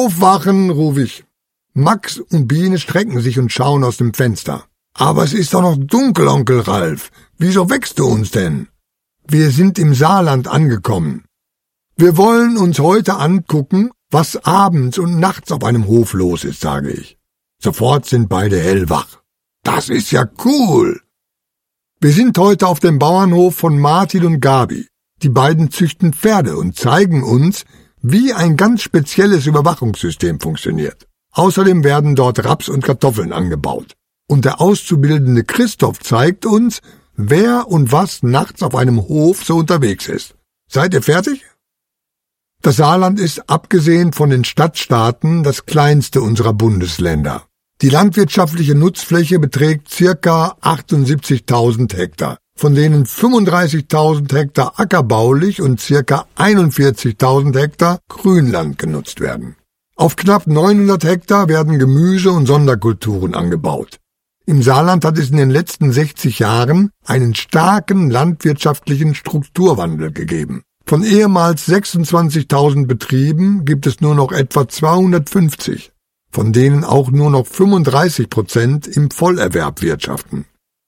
Aufwachen, rufe ich. Max und Biene strecken sich und schauen aus dem Fenster. Aber es ist doch noch dunkel, Onkel Ralf. Wieso weckst du uns denn? Wir sind im Saarland angekommen. Wir wollen uns heute angucken, was abends und nachts auf einem Hof los ist, sage ich. Sofort sind beide hellwach. Das ist ja cool. Wir sind heute auf dem Bauernhof von Martin und Gabi. Die beiden züchten Pferde und zeigen uns, wie ein ganz spezielles Überwachungssystem funktioniert. Außerdem werden dort Raps und Kartoffeln angebaut. Und der Auszubildende Christoph zeigt uns, wer und was nachts auf einem Hof so unterwegs ist. Seid ihr fertig? Das Saarland ist, abgesehen von den Stadtstaaten, das kleinste unserer Bundesländer. Die landwirtschaftliche Nutzfläche beträgt ca. 78.000 Hektar, von denen 35.000 Hektar ackerbaulich und ca. 41.000 Hektar Grünland genutzt werden. Auf knapp 900 Hektar werden Gemüse und Sonderkulturen angebaut. Im Saarland hat es in den letzten 60 Jahren einen starken landwirtschaftlichen Strukturwandel gegeben. Von ehemals 26.000 Betrieben gibt es nur noch etwa 250, von denen auch nur noch 35% im Vollerwerb wirtschaften.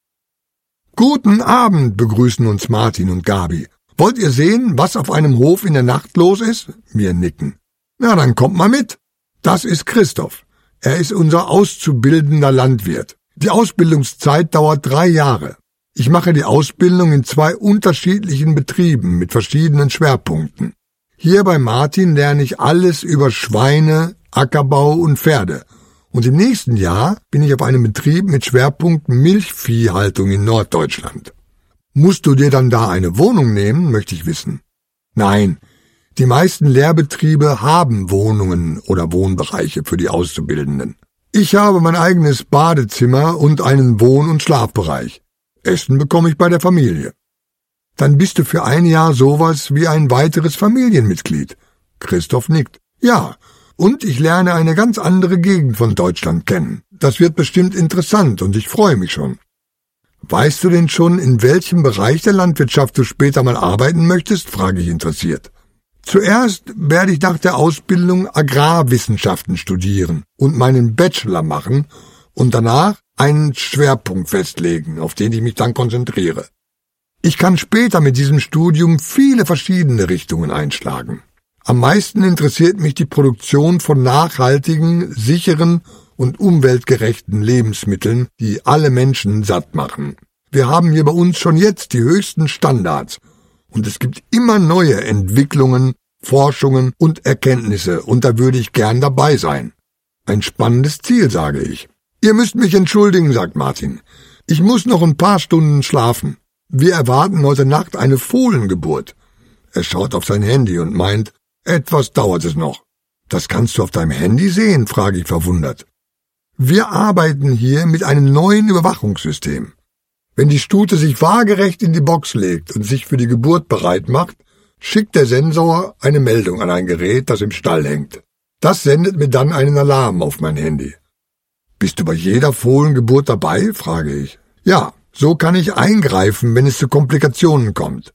Guten Abend, begrüßen uns Martin und Gabi. Wollt ihr sehen, was auf einem Hof in der Nacht los ist? Wir nicken. Na, dann kommt mal mit. Das ist Christoph. Er ist unser auszubildender Landwirt. Die Ausbildungszeit dauert 3 Jahre. Ich mache die Ausbildung in 2 unterschiedlichen Betrieben mit verschiedenen Schwerpunkten. Hier bei Martin lerne ich alles über Schweine, Ackerbau und Pferde. Und im nächsten Jahr bin ich auf einem Betrieb mit Schwerpunkt Milchviehhaltung in Norddeutschland. Musst du dir dann da eine Wohnung nehmen, möchte ich wissen. Nein, die meisten Lehrbetriebe haben Wohnungen oder Wohnbereiche für die Auszubildenden. Ich habe mein eigenes Badezimmer und einen Wohn- und Schlafbereich. Essen bekomme ich bei der Familie. Dann bist du für ein Jahr sowas wie ein weiteres Familienmitglied. Christoph nickt. Ja, und ich lerne eine ganz andere Gegend von Deutschland kennen. Das wird bestimmt interessant und ich freue mich schon. Weißt du denn schon, in welchem Bereich der Landwirtschaft du später mal arbeiten möchtest? Frage ich interessiert. Zuerst werde ich nach der Ausbildung Agrarwissenschaften studieren und meinen Bachelor machen und danach einen Schwerpunkt festlegen, auf den ich mich dann konzentriere. Ich kann später mit diesem Studium viele verschiedene Richtungen einschlagen. Am meisten interessiert mich die Produktion von nachhaltigen, sicheren und umweltgerechten Lebensmitteln, die alle Menschen satt machen. Wir haben hier bei uns schon jetzt die höchsten Standards und es gibt immer neue Entwicklungen, Forschungen und Erkenntnisse und da würde ich gern dabei sein. Ein spannendes Ziel, sage ich. Ihr müsst mich entschuldigen, sagt Martin. Ich muss noch ein paar Stunden schlafen. Wir erwarten heute Nacht eine Fohlengeburt. Er schaut auf sein Handy und meint, etwas dauert es noch. Das kannst du auf deinem Handy sehen, frage ich verwundert. Wir arbeiten hier mit einem neuen Überwachungssystem. Wenn die Stute sich waagerecht in die Box legt und sich für die Geburt bereit macht, schickt der Sensor eine Meldung an ein Gerät, das im Stall hängt. Das sendet mir dann einen Alarm auf mein Handy. Bist du bei jeder Fohlengeburt dabei? Frage ich. Ja, so kann ich eingreifen, wenn es zu Komplikationen kommt.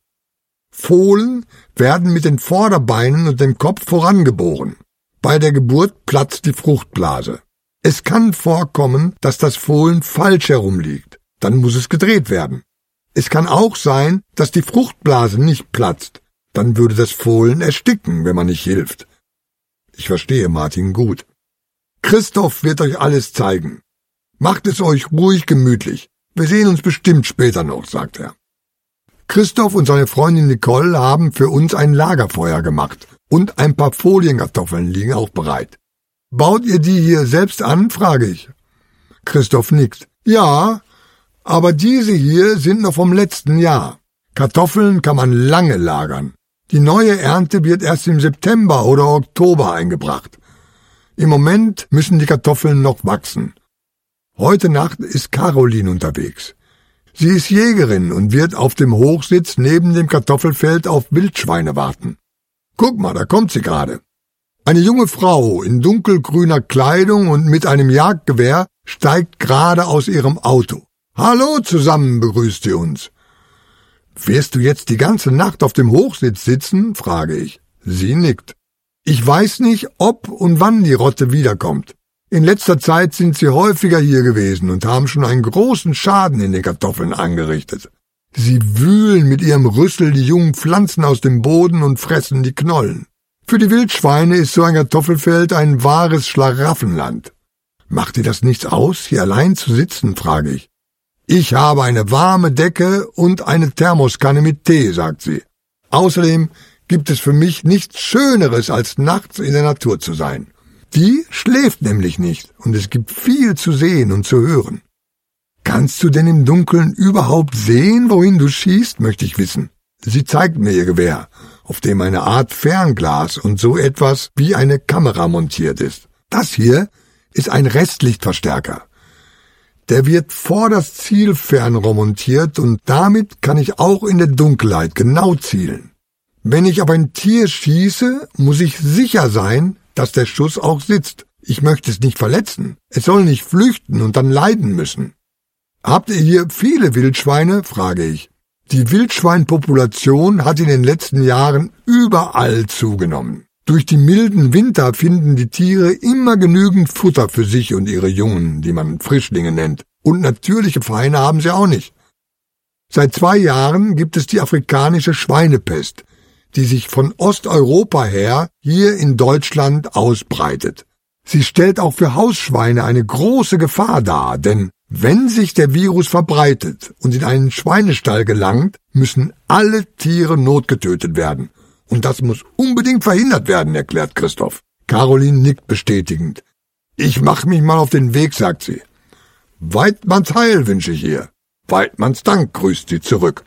Fohlen werden mit den Vorderbeinen und dem Kopf vorangeboren. Bei der Geburt platzt die Fruchtblase. Es kann vorkommen, dass das Fohlen falsch herumliegt. Dann muss es gedreht werden. Es kann auch sein, dass die Fruchtblase nicht platzt. Dann würde das Fohlen ersticken, wenn man nicht hilft. Ich verstehe Martin gut. Christoph wird euch alles zeigen. Macht es euch ruhig gemütlich. Wir sehen uns bestimmt später noch, sagt er. Christoph und seine Freundin Nicole haben für uns ein Lagerfeuer gemacht und ein paar Folienkartoffeln liegen auch bereit. Baut ihr die hier selbst an, frage ich. Christoph nickt. Ja, aber diese hier sind noch vom letzten Jahr. Kartoffeln kann man lange lagern. Die neue Ernte wird erst im September oder Oktober eingebracht. Im Moment müssen die Kartoffeln noch wachsen. Heute Nacht ist Caroline unterwegs. Sie ist Jägerin und wird auf dem Hochsitz neben dem Kartoffelfeld auf Wildschweine warten. Guck mal, da kommt sie gerade. Eine junge Frau in dunkelgrüner Kleidung und mit einem Jagdgewehr steigt gerade aus ihrem Auto. Hallo zusammen, begrüßt sie uns. Wirst du jetzt die ganze Nacht auf dem Hochsitz sitzen? Frage ich. Sie nickt. Ich weiß nicht, ob und wann die Rotte wiederkommt. In letzter Zeit sind sie häufiger hier gewesen und haben schon einen großen Schaden in den Kartoffeln angerichtet. Sie wühlen mit ihrem Rüssel die jungen Pflanzen aus dem Boden und fressen die Knollen. Für die Wildschweine ist so ein Kartoffelfeld ein wahres Schlaraffenland. Macht dir das nichts aus, hier allein zu sitzen, frage ich. Ich habe eine warme Decke und eine Thermoskanne mit Tee, sagt sie. Außerdem gibt es für mich nichts Schöneres, als nachts in der Natur zu sein. Die schläft nämlich nicht und es gibt viel zu sehen und zu hören. Kannst du denn im Dunkeln überhaupt sehen, wohin du schießt, möchte ich wissen. Sie zeigt mir ihr Gewehr, auf dem eine Art Fernglas und so etwas wie eine Kamera montiert ist. Das hier ist ein Restlichtverstärker. Der wird vor das Zielfernrohr montiert und damit kann ich auch in der Dunkelheit genau zielen. Wenn ich auf ein Tier schieße, muss ich sicher sein, dass der Schuss auch sitzt. Ich möchte es nicht verletzen. Es soll nicht flüchten und dann leiden müssen. Habt ihr hier viele Wildschweine? Frage ich. Die Wildschweinpopulation hat in den letzten Jahren überall zugenommen. Durch die milden Winter finden die Tiere immer genügend Futter für sich und ihre Jungen, die man Frischlinge nennt. Und natürliche Feinde haben sie auch nicht. Seit 2 Jahren gibt es die afrikanische Schweinepest, die sich von Osteuropa her hier in Deutschland ausbreitet. Sie stellt auch für Hausschweine eine große Gefahr dar, denn wenn sich der Virus verbreitet und in einen Schweinestall gelangt, müssen alle Tiere notgetötet werden. Und das muss unbedingt verhindert werden, erklärt Christoph. Caroline nickt bestätigend. Ich mache mich mal auf den Weg, sagt sie. Weidmanns Heil wünsche ich ihr. Weidmanns Dank, grüßt sie zurück.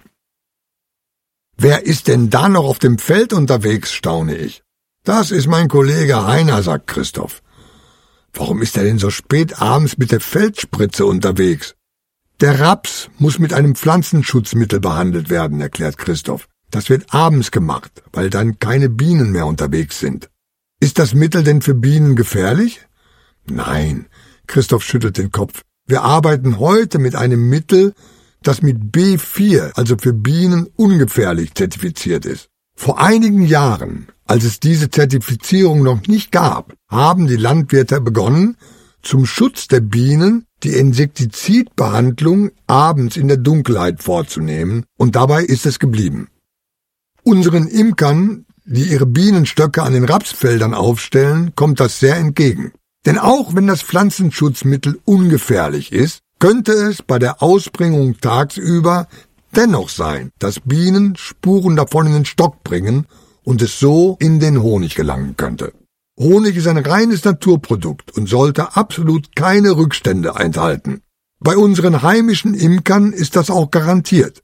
Wer ist denn da noch auf dem Feld unterwegs, staune ich. Das ist mein Kollege Heiner, sagt Christoph. Warum ist er denn so spät abends mit der Feldspritze unterwegs? Der Raps muss mit einem Pflanzenschutzmittel behandelt werden, erklärt Christoph. Das wird abends gemacht, weil dann keine Bienen mehr unterwegs sind. Ist das Mittel denn für Bienen gefährlich? Nein, Christoph schüttelt den Kopf. Wir arbeiten heute mit einem Mittel, das mit B4, also für Bienen ungefährlich zertifiziert ist. Vor einigen Jahren, als es diese Zertifizierung noch nicht gab, haben die Landwirte begonnen, zum Schutz der Bienen die Insektizidbehandlung abends in der Dunkelheit vorzunehmen, und dabei ist es geblieben. Unseren Imkern, die ihre Bienenstöcke an den Rapsfeldern aufstellen, kommt das sehr entgegen. Denn auch wenn das Pflanzenschutzmittel ungefährlich ist, könnte es bei der Ausbringung tagsüber dennoch sein, dass Bienen Spuren davon in den Stock bringen und es so in den Honig gelangen könnte. Honig ist ein reines Naturprodukt und sollte absolut keine Rückstände enthalten. Bei unseren heimischen Imkern ist das auch garantiert.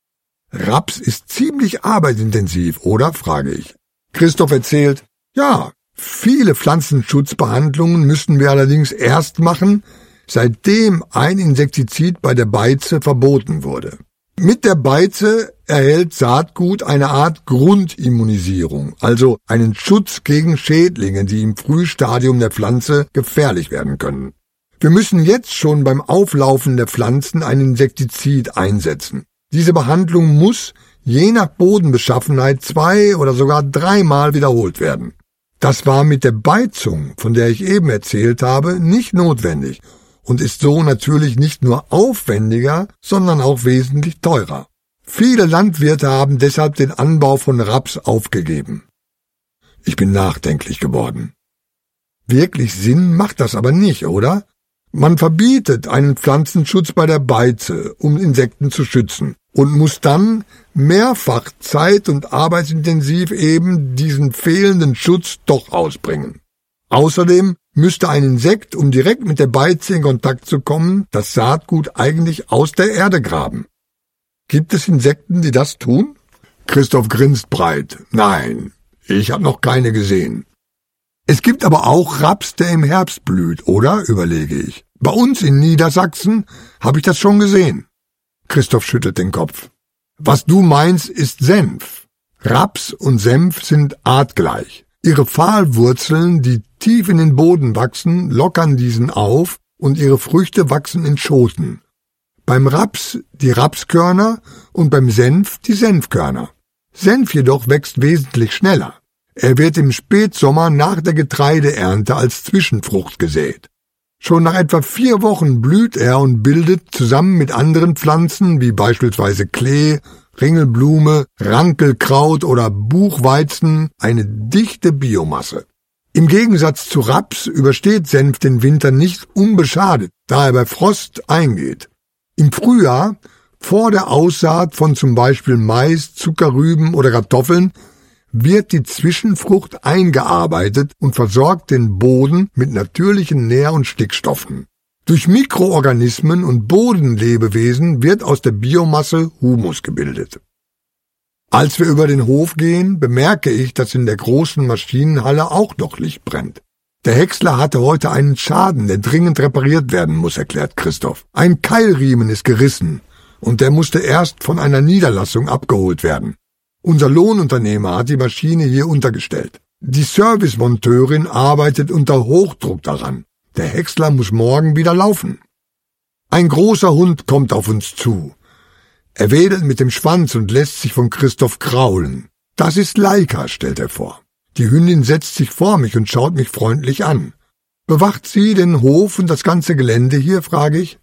Raps ist ziemlich arbeitsintensiv, oder? Frage ich. Christoph erzählt, ja, viele Pflanzenschutzbehandlungen müssen wir allerdings erst machen, seitdem ein Insektizid bei der Beize verboten wurde. Mit der Beize erhält Saatgut eine Art Grundimmunisierung, also einen Schutz gegen Schädlinge, die im Frühstadium der Pflanze gefährlich werden können. Wir müssen jetzt schon beim Auflaufen der Pflanzen ein Insektizid einsetzen. Diese Behandlung muss, je nach Bodenbeschaffenheit, 2 oder sogar 3 Mal wiederholt werden. Das war mit der Beizung, von der ich eben erzählt habe, nicht notwendig und ist so natürlich nicht nur aufwendiger, sondern auch wesentlich teurer. Viele Landwirte haben deshalb den Anbau von Raps aufgegeben. Ich bin nachdenklich geworden. Wirklich Sinn macht das aber nicht, oder? Man verbietet einen Pflanzenschutz bei der Beize, um Insekten zu schützen, und muss dann mehrfach zeit- und arbeitsintensiv eben diesen fehlenden Schutz doch ausbringen. Außerdem müsste ein Insekt, um direkt mit der Beize in Kontakt zu kommen, das Saatgut eigentlich aus der Erde graben. Gibt es Insekten, die das tun? Christoph grinst breit. Nein, ich habe noch keine gesehen. Es gibt aber auch Raps, der im Herbst blüht, oder? Überlege ich. Bei uns in Niedersachsen habe ich das schon gesehen. Christoph schüttelt den Kopf. Was du meinst, ist Senf. Raps und Senf sind artgleich. Ihre Pfahlwurzeln, die tief in den Boden wachsen, lockern diesen auf und ihre Früchte wachsen in Schoten. Beim Raps die Rapskörner und beim Senf die Senfkörner. Senf jedoch wächst wesentlich schneller. Er wird im Spätsommer nach der Getreideernte als Zwischenfrucht gesät. Schon nach etwa 4 Wochen blüht er und bildet zusammen mit anderen Pflanzen wie beispielsweise Klee, Ringelblume, Rankelkraut oder Buchweizen eine dichte Biomasse. Im Gegensatz zu Raps übersteht Senf den Winter nicht unbeschadet, da er bei Frost eingeht. Im Frühjahr, vor der Aussaat von zum Beispiel Mais, Zuckerrüben oder Kartoffeln, wird die Zwischenfrucht eingearbeitet und versorgt den Boden mit natürlichen Nähr- und Stickstoffen. Durch Mikroorganismen und Bodenlebewesen wird aus der Biomasse Humus gebildet. Als wir über den Hof gehen, bemerke ich, dass in der großen Maschinenhalle auch noch Licht brennt. Der Häcksler hatte heute einen Schaden, der dringend repariert werden muss, erklärt Christoph. Ein Keilriemen ist gerissen und der musste erst von einer Niederlassung abgeholt werden. Unser Lohnunternehmer hat die Maschine hier untergestellt. Die Servicemonteurin arbeitet unter Hochdruck daran. Der Häcksler muss morgen wieder laufen. Ein großer Hund kommt auf uns zu. Er wedelt mit dem Schwanz und lässt sich von Christoph kraulen. Das ist Laika, stellt er vor. Die Hündin setzt sich vor mich und schaut mich freundlich an. Bewacht sie den Hof und das ganze Gelände hier, frage ich.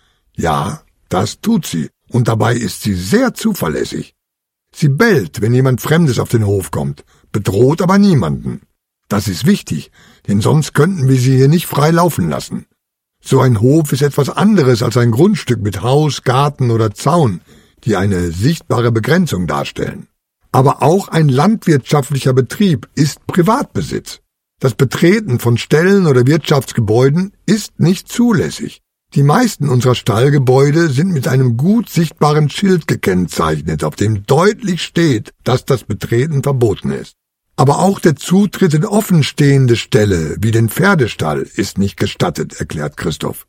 Ja, das tut sie, und dabei ist sie sehr zuverlässig. Sie bellt, wenn jemand Fremdes auf den Hof kommt, bedroht aber niemanden. Das ist wichtig, denn sonst könnten wir sie hier nicht frei laufen lassen. So ein Hof ist etwas anderes als ein Grundstück mit Haus, Garten oder Zaun, die eine sichtbare Begrenzung darstellen. Aber auch ein landwirtschaftlicher Betrieb ist Privatbesitz. Das Betreten von Ställen oder Wirtschaftsgebäuden ist nicht zulässig. Die meisten unserer Stallgebäude sind mit einem gut sichtbaren Schild gekennzeichnet, auf dem deutlich steht, dass das Betreten verboten ist. Aber auch der Zutritt in offenstehende Ställe, wie den Pferdestall, ist nicht gestattet, erklärt Christoph.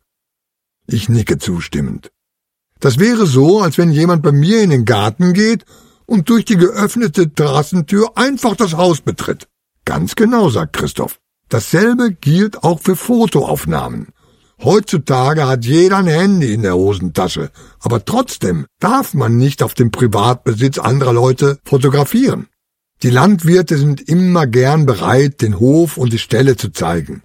Ich nicke zustimmend. Das wäre so, als wenn jemand bei mir in den Garten geht und durch die geöffnete Terrassentür einfach das Haus betritt. Ganz genau, sagt Christoph. Dasselbe gilt auch für Fotoaufnahmen. Heutzutage hat jeder ein Handy in der Hosentasche, aber trotzdem darf man nicht auf dem Privatbesitz anderer Leute fotografieren. Die Landwirte sind immer gern bereit, den Hof und die Ställe zu zeigen.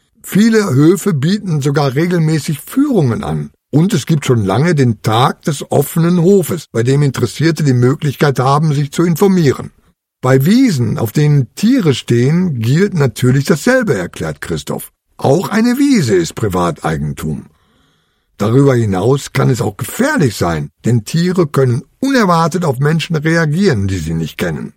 Viele Höfe bieten sogar regelmäßig Führungen an. Und es gibt schon lange den Tag des offenen Hofes, bei dem Interessierte die Möglichkeit haben, sich zu informieren. Bei Wiesen, auf denen Tiere stehen, gilt natürlich dasselbe, erklärt Christoph. Auch eine Wiese ist Privateigentum. Darüber hinaus kann es auch gefährlich sein, denn Tiere können unerwartet auf Menschen reagieren, die sie nicht kennen.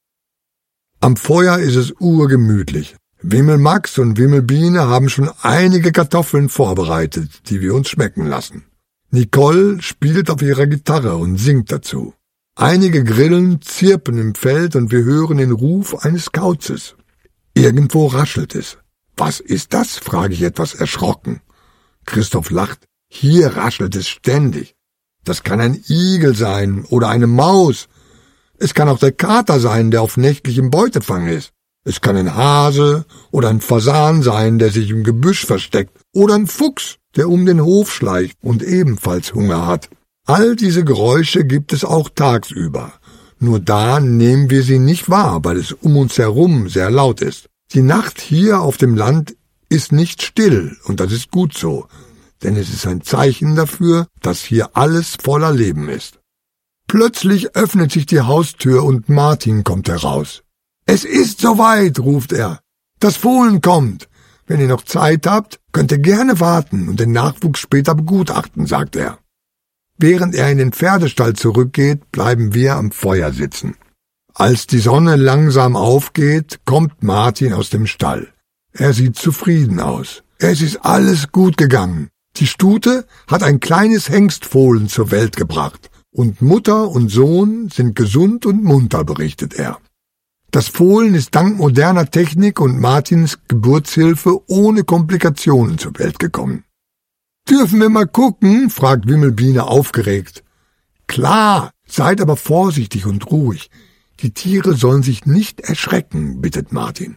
Am Feuer ist es urgemütlich. Wimmelmax und Wimmelbiene haben schon einige Kartoffeln vorbereitet, die wir uns schmecken lassen. Nicole spielt auf ihrer Gitarre und singt dazu. Einige Grillen zirpen im Feld und wir hören den Ruf eines Kauzes. Irgendwo raschelt es. Was ist das? Frage ich etwas erschrocken. Christoph lacht. Hier raschelt es ständig. Das kann ein Igel sein oder eine Maus. Es kann auch der Kater sein, der auf nächtlichem Beutefang ist. Es kann ein Hase oder ein Fasan sein, der sich im Gebüsch versteckt, oder ein Fuchs, der um den Hof schleicht und ebenfalls Hunger hat. All diese Geräusche gibt es auch tagsüber. Nur da nehmen wir sie nicht wahr, weil es um uns herum sehr laut ist. Die Nacht hier auf dem Land ist nicht still, und das ist gut so, denn es ist ein Zeichen dafür, dass hier alles voller Leben ist. Plötzlich öffnet sich die Haustür und Martin kommt heraus. »Es ist soweit«, ruft er. »Das Fohlen kommt. Wenn ihr noch Zeit habt, könnt ihr gerne warten und den Nachwuchs später begutachten«, sagt er. Während er in den Pferdestall zurückgeht, bleiben wir am Feuer sitzen. Als die Sonne langsam aufgeht, kommt Martin aus dem Stall. Er sieht zufrieden aus. Es ist alles gut gegangen. Die Stute hat ein kleines Hengstfohlen zur Welt gebracht und Mutter und Sohn sind gesund und munter, berichtet er. Das Fohlen ist dank moderner Technik und Martins Geburtshilfe ohne Komplikationen zur Welt gekommen. »Dürfen wir mal gucken?« fragt Wimmelbiene aufgeregt. »Klar, seid aber vorsichtig und ruhig. Die Tiere sollen sich nicht erschrecken«, bittet Martin.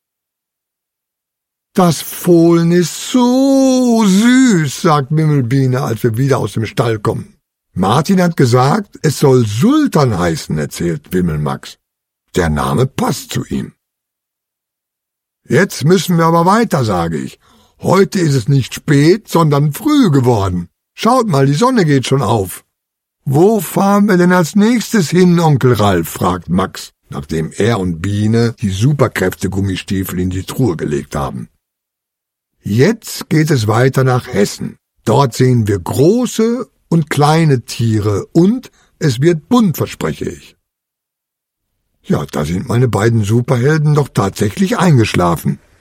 »Das Fohlen ist so süß«, sagt Wimmelbiene, als wir wieder aus dem Stall kommen. »Martin hat gesagt, es soll Sultan heißen«, erzählt Wimmelmax. Der Name passt zu ihm. Jetzt müssen wir aber weiter, sage ich. Heute ist es nicht spät, sondern früh geworden. Schaut mal, die Sonne geht schon auf. Wo fahren wir denn als nächstes hin, Onkel Ralf? Fragt Max, nachdem er und Biene die Superkräfte-Gummistiefel in die Truhe gelegt haben. Jetzt geht es weiter nach Hessen. Dort sehen wir große und kleine Tiere und es wird bunt, verspreche ich. Ja, da sind meine beiden Superhelden doch tatsächlich eingeschlafen.